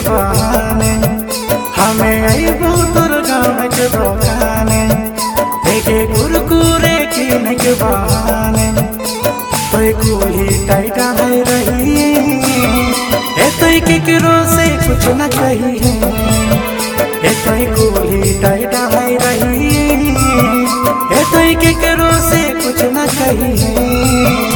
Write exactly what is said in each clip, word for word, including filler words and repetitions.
बहाने हमें अबो तोर गाँव के दुकाने देखे कुरकुरे किने के बहाने तो कुली टाइटा है रही ए तो केकरो से कुछ न कही है ए तो कुली टाइटा है रही ए तो केकरो से कुछ न कही है।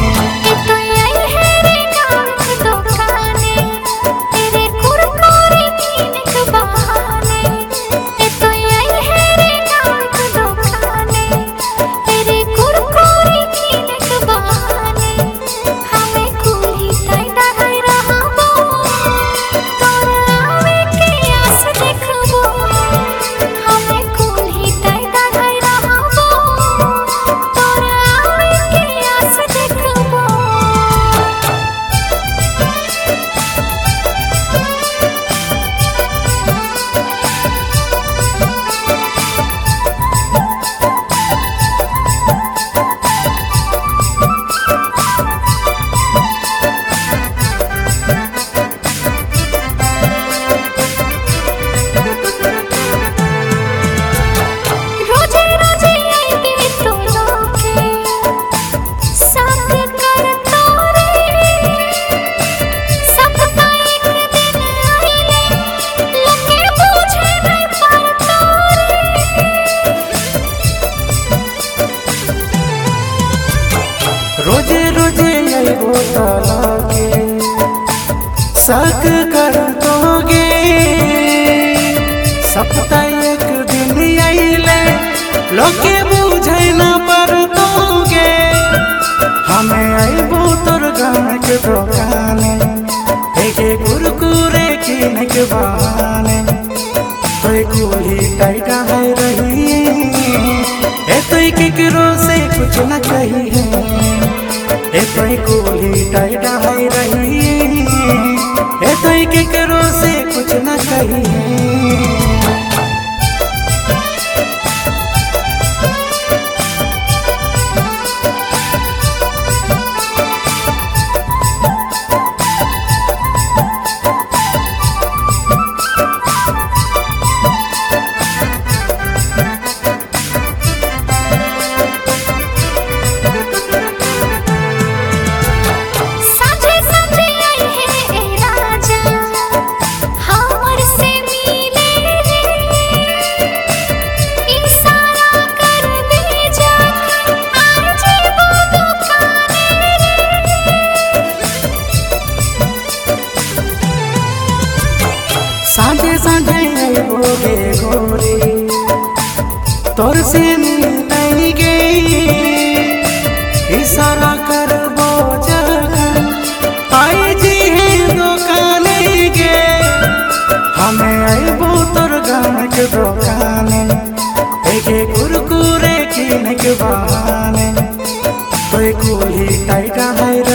रोजे रोजे अबो तोके शक कर दोगे सप्ताह एक दिन आइले लोके बुझे न पर दोगे हमें अबो तोर गाँव के दुकाने देखे कुरकुरे किने के बहाने तो कुली टाइटा है रही ए तो केकरो से कुछ न कही है ए तो कुली टाइटा है रही ए तो केकरो से कुछ न कही है। साझे साझे अबोगे गोरी तोर से नहीं गई इशारा कर बो जगन आई जी है दुकाने गे हमें अबो तोर गाँव के दुकाने देखे कुरकुरे किने के बहाने तो कुली टाइटा है।